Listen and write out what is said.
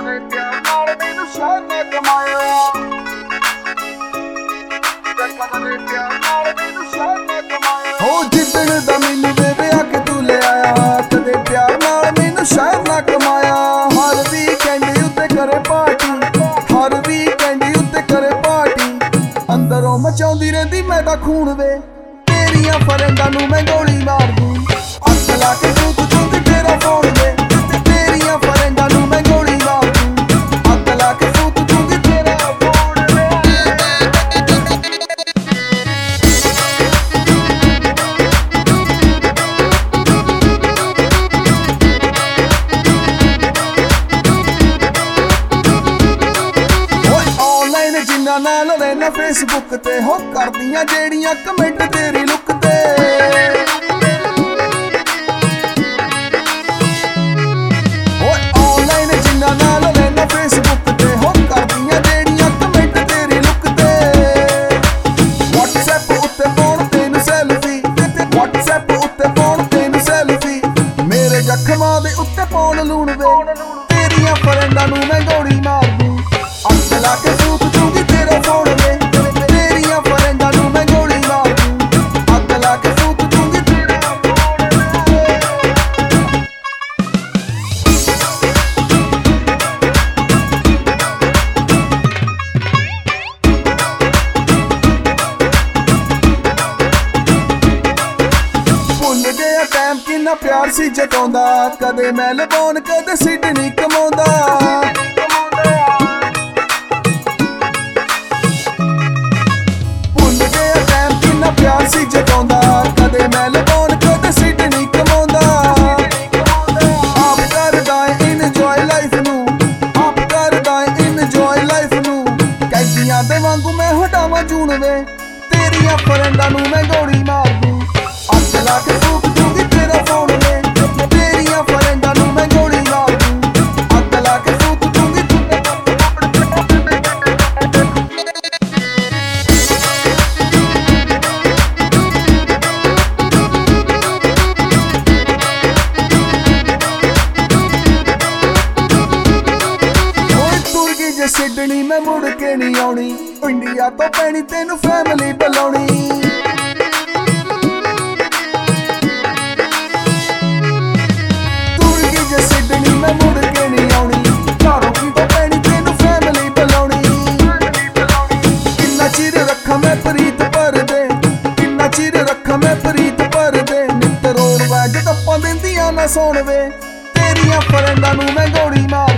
ਕਦੇ ਪਿਆਰ ਨਾਲ ਮੈਨੂੰ ਸ਼ਹਿਰ ਨੇ ਕਮਾਇਆ, ਕਦੇ ਪਿਆਰ ਨਾਲ ਮੈਨੂੰ ਸ਼ਹਿਰ ਨੇ ਕਮਾਇਆ। ਹੋ ਜਿੱਦਣ ਦਾ ਮੈਨੂੰ ਬੇਬੇ ਆ ਕੇ ਤੂੰ ਲੈ ਆਇਆ, ਕਦੇ ਪਿਆਰ ਨਾਲ ਮੈਨੂੰ ਸ਼ਹਿਰ ਨਾ ਕਮਾਇਆ। ਹਰ ਵੀਕਐਂਡ ਉੱਤੇ ਕਰੇ ਪਾਰਟੀ, ਹਰ ਵੀਕਐਂਡ ਉੱਤੇ ਕਰੇ ਪਾਰਟੀ, ਅੰਦਰੋਂ ਮਚਾਉਂਦੀ ਰਹਿੰਦੀ ਮੈਂ ਤਾਂ ਖੂਨ ਵੇ, ਤੇਰੀਆਂ ਫਰੈਂਡਾਂ ਨੂੰ ਮੈਂ ਗੋਲੀ ਮਾਰ ਦੂੰ। ਅੱਗ ਲਾ ਕੇ ਫੂਕ ਦੂੰਗੀ ਤੇਰਾ ਫੋਨ ਵੇ, ਤੇਰੀਆਂ ਫਰੈਂਡਾਂ ਨੂੰ ਮੈਂ ਗੋਲੀ ਮਾਰ ਦੂੰ। ਅੱਗ ਲਾ ਕੇ ਫੂਕ ਦੂੰਗੀ ਤੇਰਾ ਫੋਨ ਵੇ। ਜਿੰਨਾ ਨਾਲ ਰਹਿਣਾ ਫੇਸਬੁੱਕ ਤੇ ਹੋ ਕਰਦੀਆਂ ਜਿਹੜੀਆਂ ਕਮੈਂਟ ਤੇਰੀ ਲੁੱਕ ਤੇ। ਓਏ ਆਨਲਾਈਨ ਜਿੰਨਾ ਨਾਲ ਰਹਿਣਾ ਫੇਸਬੁੱਕ ਤੇ ਹੋ ਕਰਦੀਆਂ ਜਿਹੜੀਆਂ ਕਮੈਂਟ ਤੇਰੀ ਲੁੱਕ ਤੇ। WhatsApp ਉੱਤੇ ਪਾਉਣ ਤੈਨੂੰ ਸੈਲਫੀ, WhatsApp ਉੱਤੇ ਪਾਉਣ ਤੈਨੂੰ ਸੈਲਫੀ, ਮੇਰੇ ਜ਼ਖਮਾਂ ਦੇ ਉੱਤੇ ਪਾਉਣ ਲੂਣ ਵੇ, ਤੇਰੀਆਂ ਫਰੈਂਡਾਂ ਨੂੰ ਮੈਂ ਗੋਲੀ ਮਾਰ ਦੂੰ। ਅੱਗ ਲਾ ਕੇ ਫੂਕ ਦੂੰਗੀ ਤੇਰਾ ਫੋਨ ਵੇ, ਤੇਰੀਆਂ ਫਰੈਂਡਾਂ ਨੂੰ ਮੈਂ ਗੋਲੀ ਮਾਰ ਦੂੰ। ਅੱਗ ਲਾ ਕੇ ਫੂਕ ਦੂੰਗੀ ਤੇਰਾ ਫੋਨ ਵੇ। ਭੁੱਲ ਗਿਆ ਟਾਈਮ ਕਿੰਨਾ ਪਿਆਰ ਸੀ ਜਤਾਉਂਦਾ, ਕਦੇ ਮੈਲਬੌਰਨ ਕਦੇ ਸਿਡਨੀ ਕਮਾਉਂਦਾ। ਪਿਆਰ ਸੀ ਜਤਾਉਂਦਾ, ਕਦੇ ਮੈਲਬੌਰਨ ਕਦੇ ਸਿਡਨੀ ਕਮਾਉਂਦਾ। ਆਪ ਕਰਦਾ ਇੰਜੋਏ ਲਾਈਫ ਨੂੰ, ਆਪ ਕਰਦਾ ਇੰਜੋਏ ਲਾਈਫ ਨੂੰ, ਕੈਦੀਆਂ ਦੇ ਵਾਂਗੂ ਮੈਂ ਹਟਾਵਾਂ ਜੂਨ ਵੇ, ਤੇਰੀਆਂ ਫਰੈਂਡਾਂ ਨੂੰ ਮੈਂ ਗੋਲੀ ਮਾਰ ਦੂੰ। ਅੱਗ ਲਾ ਕੇ ਫੂਕ ਦੂੰਗੀ ਤੇਰਾ ਫੋਨ ਵੇ, ਤੇਰੀਆਂ ਫਰੈਂਡਾਂ ਨੂੰ ਮੈਂ ਗੋਲੀ ਮਾਰ ਦੂੰ। ਅੱਗ ਲਾ ਕੇ ਫੂਕ ਦੂੰਗੀ ਤੇਰਾ ਜੇ ਸਿਡਨੀ ਮੈਂ ਮੁੜ ਕੇ ਨਹੀਂ ਆਉਣੀ, ਇੰਡੀਆ ਤੋਂ ਪੈਣੀ ਤੈਨੂੰ ਫੈਮਿਲੀ ਬੁਲਾਉਣੀ। ਤੁਰਗੀ ਜੇ ਸਿਡਨੀ ਮੈਂ ਮੁੜ ਕੇ ਨਹੀਂ ਆਉਣੀ, ਘਰੋਂ ਕੀ ਤੋਂ ਪੈਣੀ ਤੈਨੂੰ ਫੈਮਿਲੀ ਬੁਲਾਉਣੀ। ਕਿੰਨਾ ਚਿਰ ਰੱਖਾਂ ਮੈਂ ਪ੍ਰੀਤ ਭਰਦੇ, ਕਿੰਨਾ ਚਿਰ ਰੱਖਾਂ ਮੈਂ ਪ੍ਰੀਤ ਭਰਦੇ, ਨਿੱਤ ਰੋਣ ਵੈਜ ਟੱਪਾਂ ਦਿੰਦੀਆਂ ਨਾ ਸੌਣ ਵੇ, ਤੇਰੀਆਂ ਫਰੈਂਡਾਂ ਨੂੰ ਮੈਂ ਗੋਲੀ ਮਾਰ